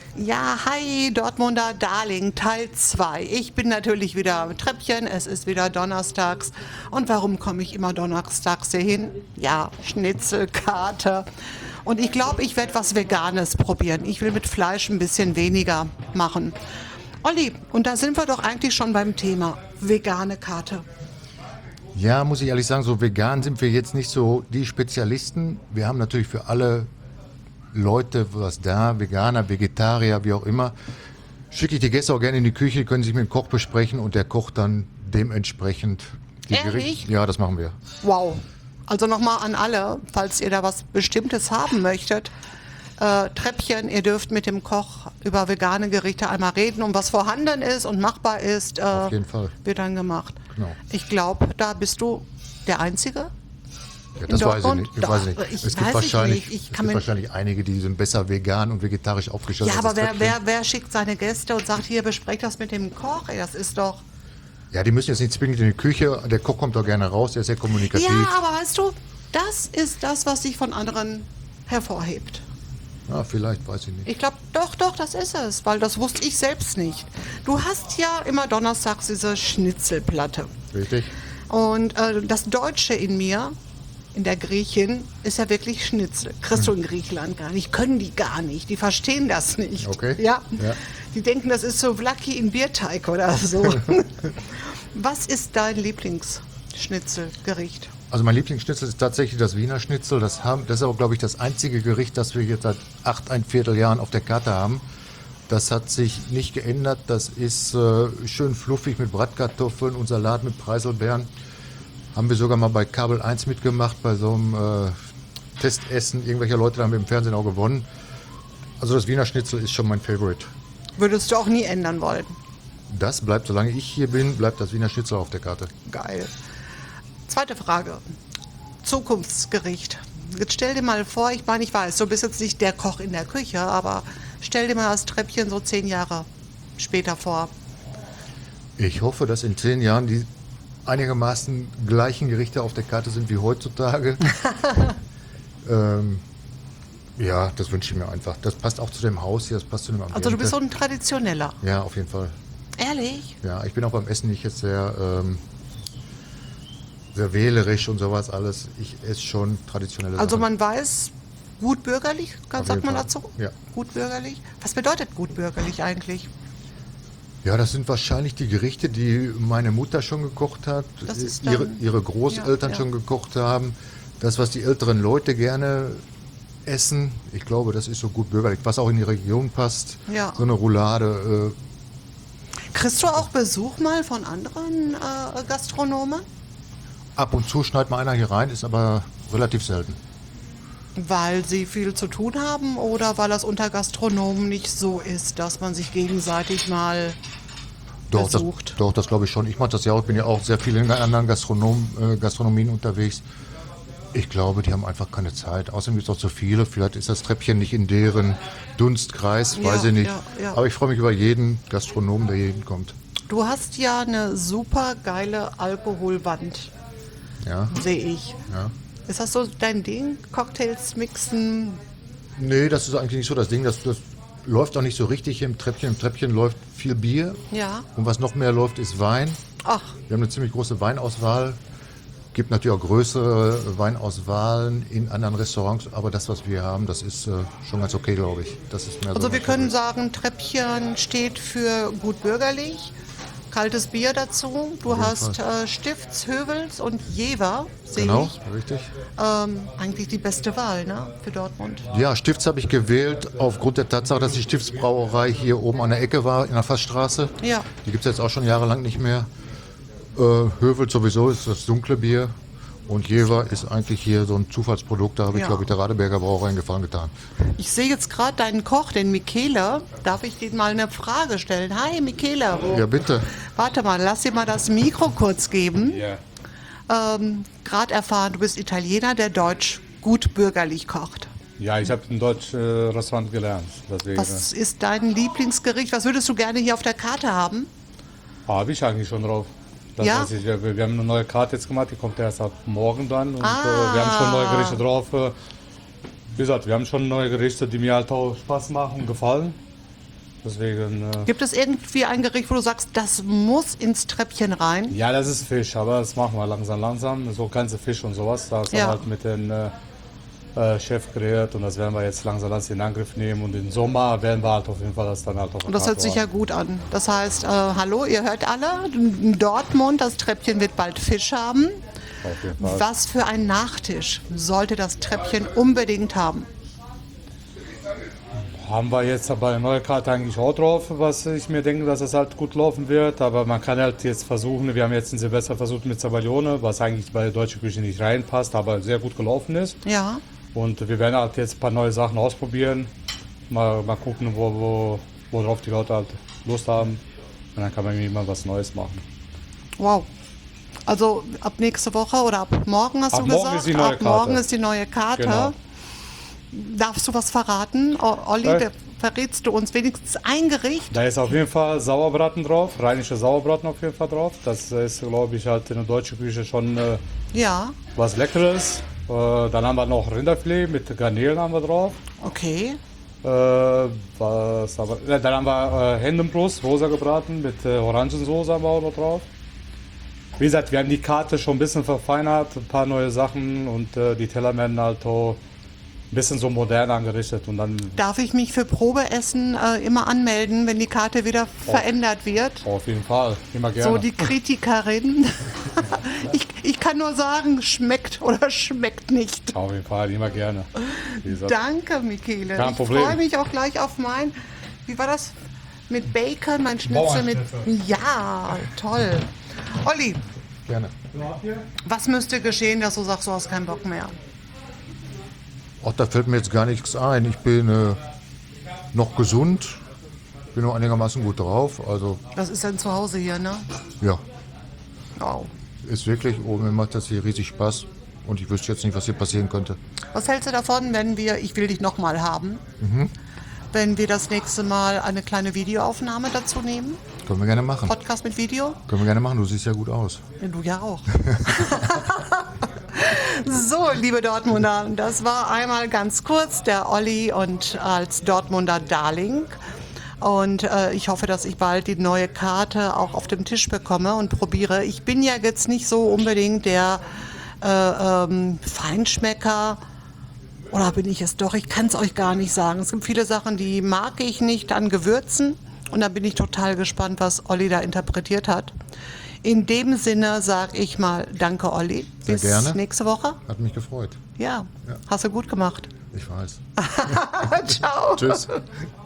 Ja, hi Dortmunder Darling, Teil 2. Ich bin natürlich wieder am Treppchen, es ist wieder donnerstags. Und warum komme ich immer donnerstags hier hin? Ja, Schnitzelkarte. Und ich glaube, ich werde was Veganes probieren. Ich will mit Fleisch ein bisschen weniger machen. Olli, und da sind wir doch eigentlich schon beim Thema vegane Karte. Ja, muss ich ehrlich sagen, so vegan sind wir jetzt nicht so die Spezialisten. Wir haben natürlich für alle Leute was da, Veganer, Vegetarier, wie auch immer. Schicke ich die Gäste auch gerne in die Küche, können sich mit dem Koch besprechen und der kocht dann dementsprechend die Ehrlich? Gerichte. Ja, das machen wir. Wow. Also nochmal an alle, falls ihr da was Bestimmtes haben möchtet. Treppchen, ihr dürft mit dem Koch über vegane Gerichte einmal reden und was vorhanden ist und machbar ist, Auf jeden Fall. wird dann gemacht. Genau. Ich glaube, da bist du der Einzige. Ja, das In weiß ich Dortmund? nicht. Ich weiß nicht. Ich Es gibt weiß wahrscheinlich, nicht. Ich es kann gibt mir- wahrscheinlich einige, die sind besser vegan und vegetarisch aufgestellt. Ja, als aber das Treppchen. wer schickt seine Gäste und sagt, hier, besprecht das mit dem Koch? Ey, das ist doch... Ja, die müssen jetzt nicht zwingend in die Küche. Der Koch kommt doch gerne raus, der ist sehr kommunikativ. Ja, aber weißt du, das ist das, was sich von anderen hervorhebt. Ja, vielleicht, weiß ich nicht. Ich glaube, doch, das ist es, weil das wusste ich selbst nicht. Du hast ja immer donnerstags diese Schnitzelplatte. Richtig? Und das Deutsche in mir, in der Griechin, ist ja wirklich Schnitzel. Kriegst du in Griechenland gar nicht, können die gar nicht, die verstehen das nicht. Okay. Ja. Ja. Die denken, das ist so Vlaki in Bierteig oder so. Was ist dein Lieblingsschnitzelgericht? Also mein Lieblingsschnitzel ist tatsächlich das Wiener Schnitzel. Das ist aber, glaube ich, das einzige Gericht, das wir jetzt seit 8,25 Jahren auf der Karte haben. Das hat sich nicht geändert. Das ist schön fluffig mit Bratkartoffeln und Salat mit Preiselbeeren. Haben wir sogar mal bei Kabel 1 mitgemacht, bei so einem Testessen. Irgendwelche Leute haben wir im Fernsehen auch gewonnen. Also das Wiener Schnitzel ist schon mein Favorite. Würdest du auch nie ändern wollen? Das bleibt, solange ich hier bin, bleibt das Wiener Schnitzel auf der Karte. Geil. Zweite Frage. Zukunftsgericht. Jetzt stell dir mal vor, ich meine, ich weiß, du bist jetzt nicht der Koch in der Küche, aber stell dir mal das Treppchen so 10 Jahre später vor. Ich hoffe, dass in 10 Jahren die einigermaßen gleichen Gerichte auf der Karte sind wie heutzutage. Ja, das wünsche ich mir einfach. Das passt auch zu dem Haus hier, das passt zu dem Ambiente. Also du bist so ein Traditioneller. Ja, auf jeden Fall. Ehrlich? Ja, ich bin auch beim Essen nicht jetzt sehr wählerisch und sowas alles. Ich esse schon traditionelle Also Sachen. man weiß, gut bürgerlich, Auf sagt jeden man Fall. dazu? Ja. Gut bürgerlich? Was bedeutet gut bürgerlich eigentlich? Ja, das sind wahrscheinlich die Gerichte, die meine Mutter schon gekocht hat, Das ist ihre, dann- ihre Großeltern ja. schon gekocht haben. Das, was die älteren Leute gerne essen, ich glaube, das ist so gut bürgerlich, was auch in die Region passt. Ja. So eine Roulade. Kriegst du auch Besuch mal von anderen Gastronomen? Ab und zu schneidet mal einer hier rein, ist aber relativ selten. Weil sie viel zu tun haben oder weil das unter Gastronomen nicht so ist, dass man sich gegenseitig mal besucht? Doch, das glaube ich schon. Ich mache das ja auch, ich bin ja auch sehr viel in anderen Gastronomien unterwegs. Ich glaube, die haben einfach keine Zeit. Außerdem gibt es auch zu viele. Vielleicht ist das Treppchen nicht in deren Dunstkreis, Ja, weiß ich nicht. ja. Aber ich freue mich über jeden Gastronomen, der hier hinkommt. Du hast ja eine super geile Alkoholwand, Ja, sehe ich. ja. Ist das so dein Ding? Cocktails mixen? Nee, das ist eigentlich nicht so das Ding. Das läuft auch nicht so richtig im Treppchen. Im Treppchen läuft viel Bier. Ja. Und was noch mehr läuft, ist Wein. Ach, Wir haben eine ziemlich große Weinauswahl. Gibt natürlich auch größere Weinauswahlen in anderen Restaurants, aber das, was wir haben, das ist schon ganz okay, glaube ich. Das ist mehr so also wir mein können Favorit. sagen, Treppchen steht für gut bürgerlich. Kaltes Bier dazu. Du jeden hast Stifts, Hövels und Jever, sehe Genau, ich. richtig. Eigentlich die beste Wahl, ne, für Dortmund. Ja, Stifts habe ich gewählt aufgrund der Tatsache, dass die Stiftsbrauerei hier oben an der Ecke war, in der Fassstraße. Ja. Die gibt es jetzt auch schon jahrelang nicht mehr. Hövel sowieso ist das dunkle Bier. Und Jever ist eigentlich hier so ein Zufallsprodukt. Da habe ich, Ja. glaube ich, der Radeberger Brauerei einen Gefallen getan. Ich sehe jetzt gerade deinen Koch, den Michele. Darf ich dir mal eine Frage stellen? Hi, Michele. Ja, bitte. Warte mal, lass dir mal das Mikro kurz geben. Ja. Gerade erfahren, du bist Italiener, der deutsch gut bürgerlich kocht. Ja, ich habe ein deutsches Restaurant gelernt. Deswegen Was ist dein Lieblingsgericht? Was würdest du gerne hier auf der Karte haben? habe ich eigentlich schon drauf. Das Ja? weiß ich, wir haben eine neue Karte jetzt gemacht, die kommt erst ab morgen dann. Und Ah. wir haben schon neue Gerichte drauf. Wie gesagt, wir haben schon neue Gerichte, die mir halt auch Spaß machen und gefallen. Deswegen, Gibt es irgendwie ein Gericht, wo du sagst, das muss ins Treppchen rein? ja, das ist Fisch, aber das machen wir langsam. So ganze Fisch und sowas, das Ja. haben halt mit dem Chef kreiert und das werden wir jetzt langsam in Angriff nehmen. Und im Sommer werden wir halt auf jeden Fall das dann halt auf Und das hört sich ja gut an. Das heißt, hallo, ihr hört alle, in Dortmund, das Treppchen wird bald Fisch haben. Auf jeden Fall. Was für ein Nachtisch sollte das Treppchen unbedingt haben? Haben wir jetzt aber eine neue Karte eigentlich auch drauf, was ich mir denke, dass es halt gut laufen wird. Aber man kann halt jetzt versuchen, wir haben jetzt ein Silvester versucht mit Zabaglione, was eigentlich bei der deutschen Küche nicht reinpasst, aber sehr gut gelaufen ist. Ja, Und wir werden halt jetzt ein paar neue Sachen ausprobieren. Mal gucken, worauf die Leute halt Lust haben. Und dann kann man immer was Neues machen. wow. Also ab nächste Woche oder ab morgen hast Ab du morgen gesagt? ist die neue ab morgen Karte. ist die neue Karte. Genau. Darfst du was verraten? Olli, verrätst du uns wenigstens ein Gericht? Da ist auf jeden Fall Sauerbraten drauf, rheinische Sauerbraten auf jeden Fall drauf. Das ist, glaube ich, halt in der deutschen Küche schon Ja, was Leckeres. Dann haben wir noch Rinderfilet mit Garnelen haben wir drauf. okay. Dann haben wir Händenbrust, rosa gebraten mit Orangensauce haben wir auch noch drauf. Wie gesagt, wir haben die Karte schon ein bisschen verfeinert, ein paar neue Sachen und die Teller werden halt auch ein bisschen so modern angerichtet und dann Darf ich mich für Probeessen immer anmelden, wenn die Karte wieder verändert wird? auf jeden Fall, immer gerne. So die Kritikerin. ich kann nur sagen, schmeckt oder schmeckt nicht. Auf jeden Fall, immer gerne. Wie gesagt, Danke, Michele. Kein Ich Problem. freue mich auch gleich auf mein, wie war das? Mit Bacon, mein Schnitzel mit. Ja, toll. Olli, Gerne. was müsste geschehen, dass du sagst, du hast keinen Bock mehr? Auch da fällt mir jetzt gar nichts ein. Ich bin noch gesund, bin noch einigermaßen gut drauf. Also Das ist dein Zuhause hier, ne? ja, Wow. ist wirklich, mir macht das hier riesig Spaß. Und ich wüsste jetzt nicht, was hier passieren könnte. Was hältst du davon, wenn wir, ich will dich nochmal haben, wenn wir das nächste Mal eine kleine Videoaufnahme dazu nehmen? Können wir gerne machen. Podcast mit Video? Können wir gerne machen, du siehst ja gut aus. Ja, du ja auch. So, liebe Dortmunder, das war einmal ganz kurz der Olli und als Dortmunder Darling. Und ich hoffe, dass ich bald die neue Karte auch auf dem Tisch bekomme und probiere. Ich bin ja jetzt nicht so unbedingt der Feinschmecker. Oder bin ich es doch? Ich kann es euch gar nicht sagen. Es gibt viele Sachen, die mag ich nicht an Gewürzen. Und da bin ich total gespannt, was Olli da interpretiert hat. In dem Sinne sage ich mal danke, Olli. Sehr Bis gerne. nächste Woche. Hat mich gefreut. Ja, hast du gut gemacht. Ich weiß. Ciao. Tschüss.